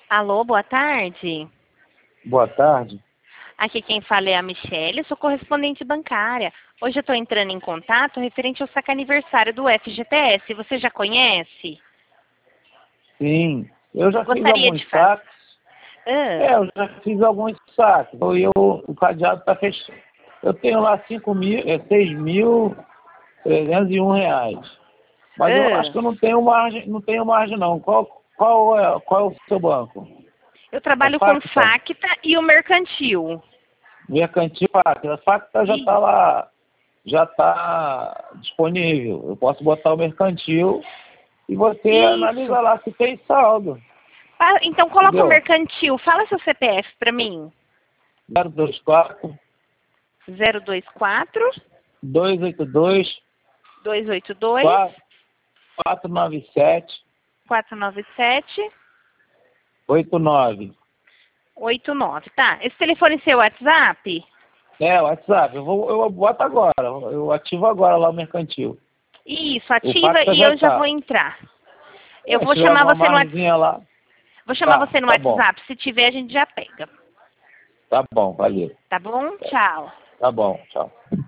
Alô, boa tarde. Boa tarde. Aqui quem fala é a Michelle, sou correspondente bancária. Hoje eu estou entrando em contato referente ao saque aniversário do FGTS. Você já conhece? Sim, eu já fiz Gostaria de alguns fazer. saques. Eu já fiz alguns saques. O cadeado está fechado. Eu tenho lá 6.301 reais. Mas eu acho que eu não tenho margem não. Qual é o seu banco? Eu É trabalho com Facta? Facta e o Mercantil. Mercantil Facta. A Facta já está lá, já está disponível. Eu posso botar o mercantil e você Isso. analisa lá se tem saldo. Então coloca o Entendeu? Mercantil. Fala seu CPF para mim. 024 024 282 282 497 497 89. 89. Tá. Esse telefone é seu WhatsApp? É, WhatsApp. Eu boto agora. Eu ativo agora lá o mercantil. Isso, O ativa Facta e já eu já vou está. entrar. Eu vou Se tiver chamar alguma você no WhatsApp. margenzinha lá, Vou chamar tá, você no tá bom. WhatsApp. Se tiver, a gente já pega. Tá bom, valeu. Tá bom? Tchau. Tá bom, tchau.